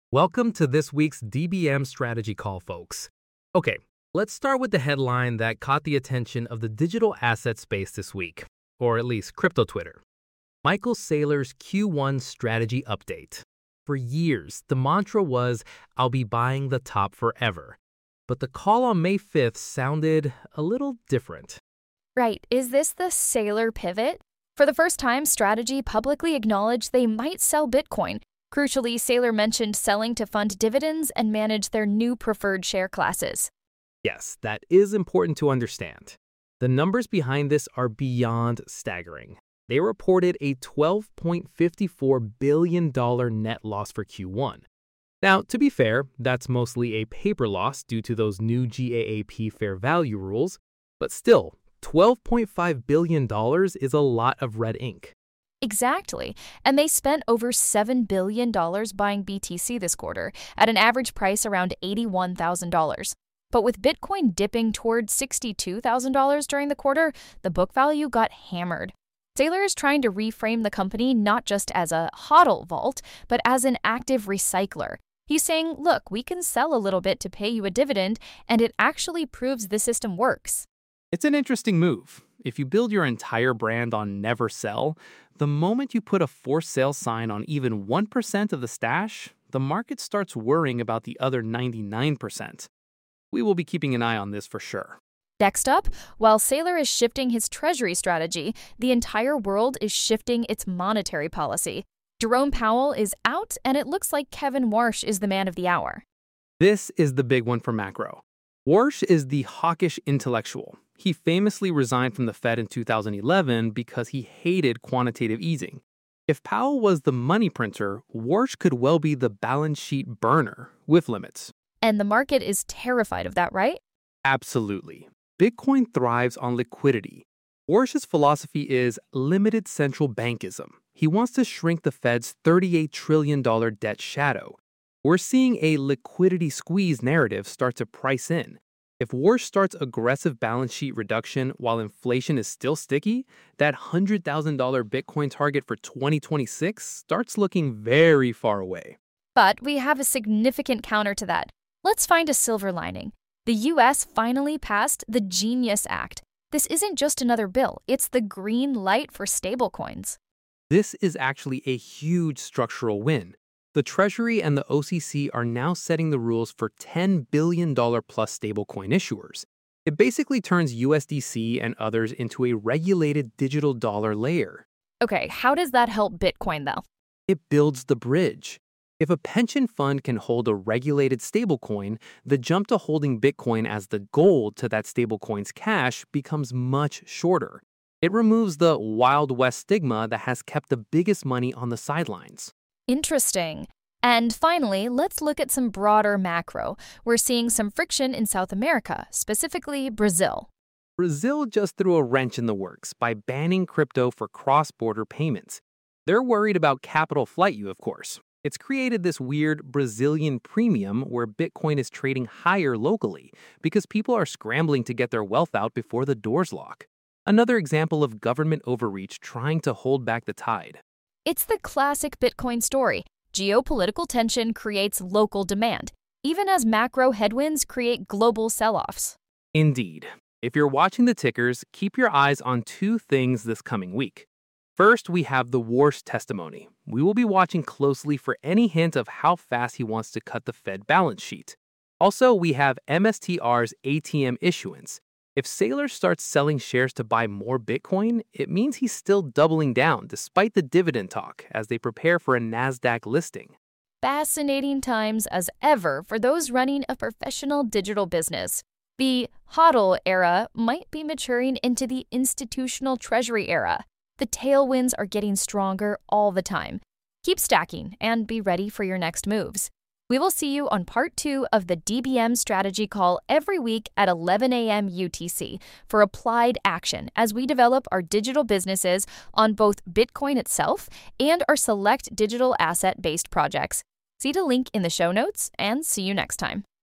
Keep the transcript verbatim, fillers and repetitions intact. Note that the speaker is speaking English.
Welcome to this week's D B M Strategy Call, folks. Okay, let's start with the headline that caught the attention of the digital asset space this week, or at least crypto Twitter. Michael Saylor's Q one strategy update. For years, the mantra was, "I'll be buying the top forever." But the call on May fifth sounded a little different. Right, is this the Saylor pivot? For the first time, Strategy publicly acknowledged they might sell Bitcoin. Crucially, Saylor mentioned selling to fund dividends and manage their new preferred share classes. Yes, that is important to understand. The numbers behind this are beyond staggering. They reported a twelve point five four billion dollars net loss for Q one. Now, to be fair, that's mostly a paper loss due to those new GAAP fair value rules, but still, twelve point five billion dollars is a lot of red ink. Exactly, and they spent over seven billion dollars buying B T C this quarter, at an average price around eighty-one thousand dollars. But with Bitcoin dipping toward sixty-two thousand dollars during the quarter, the book value got hammered. Saylor is trying to reframe the company not just as a hodl vault, but as an active recycler. He's saying, look, we can sell a little bit to pay you a dividend, and it actually proves the system works. It's an interesting move. If you build your entire brand on never sell, the moment you put a for sale sign on even one percent of the stash, the market starts worrying about the other ninety-nine percent. We will be keeping an eye on this for sure. Next up, while Saylor is shifting his treasury strategy, the entire world is shifting its monetary policy. Jerome Powell is out, and it looks like Kevin Warsh is the man of the hour. This is the big one for macro. Warsh is the hawkish intellectual. He famously resigned from the Fed in two thousand eleven because he hated quantitative easing. If Powell was the money printer, Warsh could well be the balance sheet burner with limits. And the market is terrified of that, right? Absolutely. Bitcoin thrives on liquidity. Warsh's philosophy is limited central bankism. He wants to shrink the Fed's thirty-eight trillion dollars debt shadow. We're seeing a liquidity squeeze narrative start to price in. If Warsh starts aggressive balance sheet reduction while inflation is still sticky, that one hundred thousand dollars Bitcoin target for twenty twenty-six starts looking very far away. But we have a significant counter to that. Let's find a silver lining. The U S finally passed the Genius Act. This isn't just another bill, it's the green light for stablecoins. This is actually a huge structural win. The Treasury and the O C C are now setting the rules for ten billion dollars plus stablecoin issuers. It basically turns U S D C and others into a regulated digital dollar layer. Okay, how does that help Bitcoin, though? It builds the bridge. If a pension fund can hold a regulated stablecoin, the jump to holding Bitcoin as the gold to that stablecoin's cash becomes much shorter. It removes the Wild West stigma that has kept the biggest money on the sidelines. Interesting. And finally, let's look at some broader macro. We're seeing some friction in South America, specifically Brazil. Brazil just threw a wrench in the works by banning crypto for cross-border payments. They're worried about capital flight, you of course. It's created this weird Brazilian premium where Bitcoin is trading higher locally because people are scrambling to get their wealth out before the doors lock. Another example of government overreach trying to hold back the tide. It's the classic Bitcoin story. Geopolitical tension creates local demand, even as macro headwinds create global sell-offs. Indeed. If you're watching the tickers, keep your eyes on two things this coming week. First, we have the Warsh testimony. We will be watching closely for any hint of how fast he wants to cut the Fed balance sheet. Also, we have M S T R's A T M issuance. If Saylor starts selling shares to buy more Bitcoin, it means he's still doubling down despite the dividend talk as they prepare for a NASDAQ listing. Fascinating times as ever for those running a professional digital business. The hodl era might be maturing into the institutional treasury era. The tailwinds are getting stronger all the time. Keep stacking and be ready for your next moves. We will see you on part two of the D B M strategy call every week at eleven a.m. U T C for applied action as we develop our digital businesses on both Bitcoin itself and our select digital asset-based projects. See the link in the show notes and see you next time.